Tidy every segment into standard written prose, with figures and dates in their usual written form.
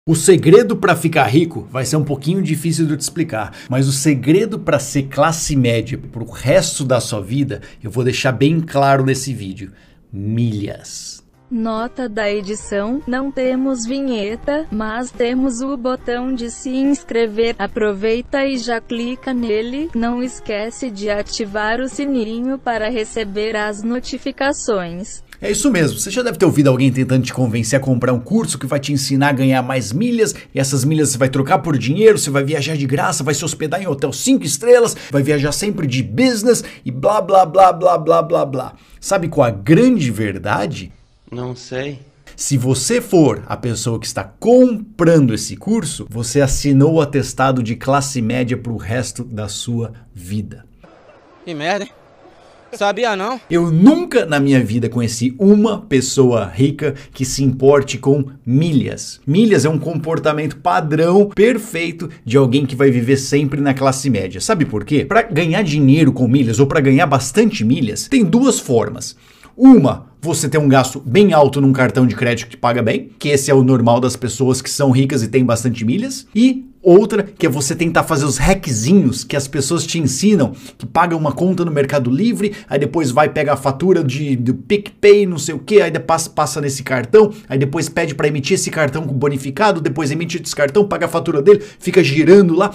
O segredo para ficar rico vai ser um pouquinho difícil de eu te explicar, mas o segredo para ser classe média para o resto da sua vida, eu vou deixar bem claro nesse vídeo: milhas. Nota da edição: não temos vinheta, mas temos o botão de se inscrever. Aproveita e já clica nele. Não esquece de ativar o sininho para receber as notificações. É isso mesmo, você já deve ter ouvido alguém tentando te convencer a comprar um curso que vai te ensinar a ganhar mais milhas, e essas milhas você vai trocar por dinheiro, você vai viajar de graça, vai se hospedar em hotel 5 estrelas, vai viajar sempre de business e blá blá blá blá blá blá blá. Sabe qual a grande verdade? Não sei. Se você for a pessoa que está comprando esse curso, você assinou o atestado de classe média para o resto da sua vida. Que merda, hein? Sabia não? Eu nunca na minha vida conheci uma pessoa rica que se importe com milhas. Milhas é um comportamento padrão perfeito de alguém que vai viver sempre na classe média. Sabe por quê? Para ganhar dinheiro com milhas ou para ganhar bastante milhas, tem duas formas. Uma, você tem um gasto bem alto num cartão de crédito que paga bem, que esse é o normal das pessoas que são ricas e têm bastante milhas. E outra, que é você tentar fazer os hackzinhos que as pessoas te ensinam, que paga uma conta no Mercado Livre, aí depois vai pegar a fatura do PicPay, não sei o que, aí passa nesse cartão, aí depois pede para emitir esse cartão com bonificado, depois emite esse cartão, paga a fatura dele, fica girando lá.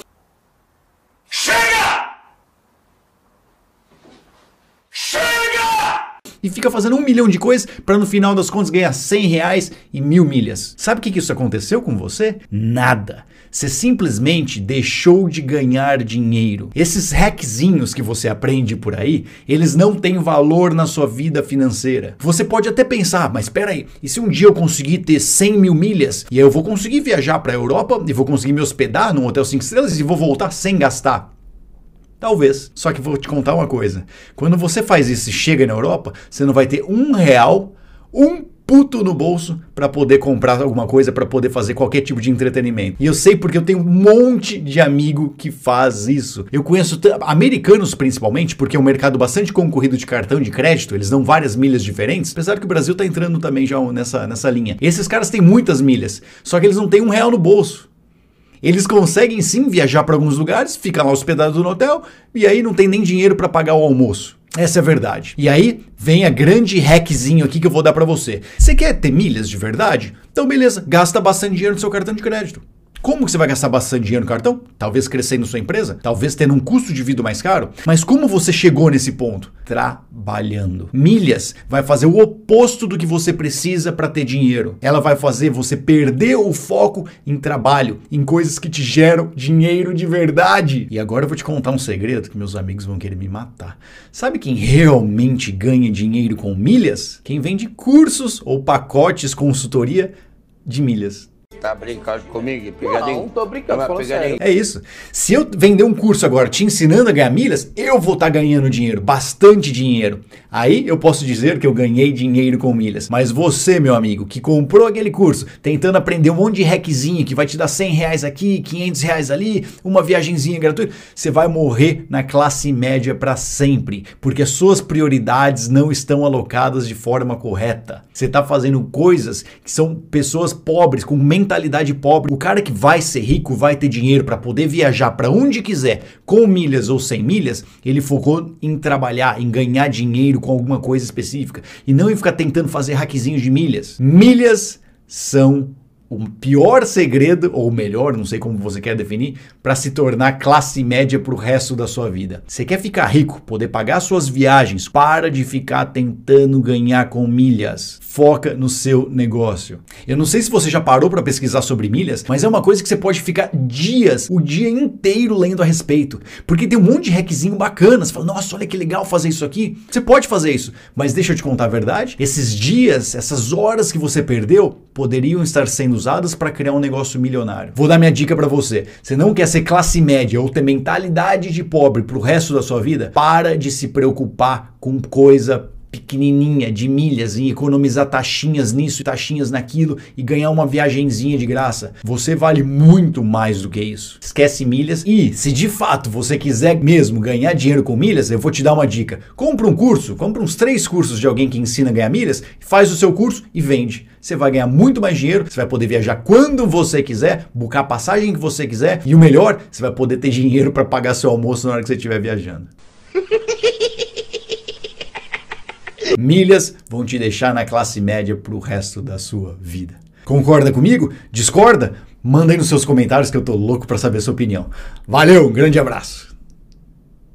E fica fazendo 1 milhão de coisas para no final das contas ganhar 100 reais e 1000 milhas. Sabe o que isso aconteceu com você? Nada. Você simplesmente deixou de ganhar dinheiro. Esses hackzinhos que você aprende por aí, eles não têm valor na sua vida financeira. Você pode até pensar, mas espera aí, e se um dia eu conseguir ter 100 mil milhas, e aí eu vou conseguir viajar para a Europa, e vou conseguir me hospedar num hotel 5 estrelas e vou voltar sem gastar? Talvez. Só que vou te contar uma coisa. Quando você faz isso e chega na Europa, você não vai ter R$1, um puto no bolso para poder comprar alguma coisa, para poder fazer qualquer tipo de entretenimento. E eu sei porque eu tenho um monte de amigo que faz isso. Eu conheço americanos principalmente, porque é um mercado bastante concorrido de cartão de crédito, eles dão várias milhas diferentes, apesar que o Brasil tá entrando também já nessa linha. Esses caras têm muitas milhas, só que eles não têm R$1 no bolso. Eles conseguem sim viajar para alguns lugares, fica lá hospedado no hotel e aí não tem nem dinheiro para pagar o almoço. Essa é a verdade. E aí vem a grande hackzinho aqui que eu vou dar para você. Você quer ter milhas de verdade? Então beleza, gasta bastante dinheiro no seu cartão de crédito. Como que você vai gastar bastante dinheiro no cartão? Talvez crescendo sua empresa, talvez tendo um custo de vida mais caro. Mas como você chegou nesse ponto? Trabalhando. Milhas vai fazer o oposto do que você precisa para ter dinheiro. Ela vai fazer você perder o foco em trabalho, em coisas que te geram dinheiro de verdade. E agora eu vou te contar um segredo que meus amigos vão querer me matar. Sabe quem realmente ganha dinheiro com milhas? Quem vende cursos ou pacotes consultoria de milhas. Tá brincando comigo? Pegadinho? Não tô brincando, falando sério. É isso. Se eu vender um curso agora te ensinando a ganhar milhas, eu vou estar ganhando dinheiro, bastante dinheiro. Aí eu posso dizer que eu ganhei dinheiro com milhas. Mas você, meu amigo, que comprou aquele curso, tentando aprender um monte de hackzinho que vai te dar 100 reais aqui, 500 reais ali, uma viagenzinha gratuita, você vai morrer na classe média para sempre, porque as suas prioridades não estão alocadas de forma correta. Você está fazendo coisas que são pessoas pobres, com mentalidade pobre. O cara que vai ser rico, vai ter dinheiro para poder viajar para onde quiser, com milhas ou sem milhas, ele focou em trabalhar, em ganhar dinheiro com alguma coisa específica e não em ficar tentando fazer hackzinhos de milhas. Milhas são o pior segredo, ou melhor, não sei como você quer definir, para se tornar classe média para o resto da sua vida. Você quer ficar rico, poder pagar suas viagens, para de ficar tentando ganhar com milhas. Foca no seu negócio. Eu não sei se você já parou para pesquisar sobre milhas, mas é uma coisa que você pode ficar dias, o dia inteiro lendo a respeito. Porque tem um monte de hackzinho bacana. Você fala, nossa, olha que legal fazer isso aqui. Você pode fazer isso, mas deixa eu te contar a verdade. Esses dias, essas horas que você perdeu, poderiam estar sendo usadas para criar um negócio milionário. Vou dar minha dica para você. Você não quer ser classe média ou ter mentalidade de pobre para o resto da sua vida? Para de se preocupar com coisa pequenininha de milhas e economizar taxinhas nisso e taxinhas naquilo e ganhar uma viagenzinha de graça. Você vale muito mais do que isso. Esquece milhas e se de fato você quiser mesmo ganhar dinheiro com milhas, eu vou te dar uma dica. Compra um curso, compra uns 3 cursos de alguém que ensina a ganhar milhas, faz o seu curso e vende. Você vai ganhar muito mais dinheiro, você vai poder viajar quando você quiser, buscar a passagem que você quiser e o melhor, você vai poder ter dinheiro para pagar seu almoço na hora que você estiver viajando. Milhas vão te deixar na classe média pro resto da sua vida. Concorda comigo? Discorda? Manda aí nos seus comentários que eu tô louco para saber a sua opinião. Valeu, um grande abraço!